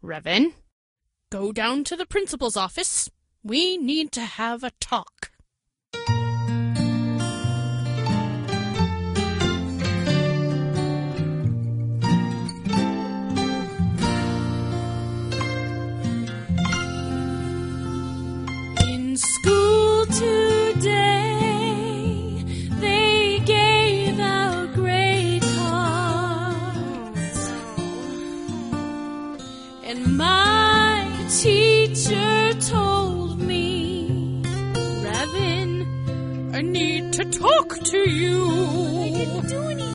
Revan, go down to the principal's office. We need to have a talk. In school today, they gave out grade cards, and my teacher told me, Revan, I need to talk to you.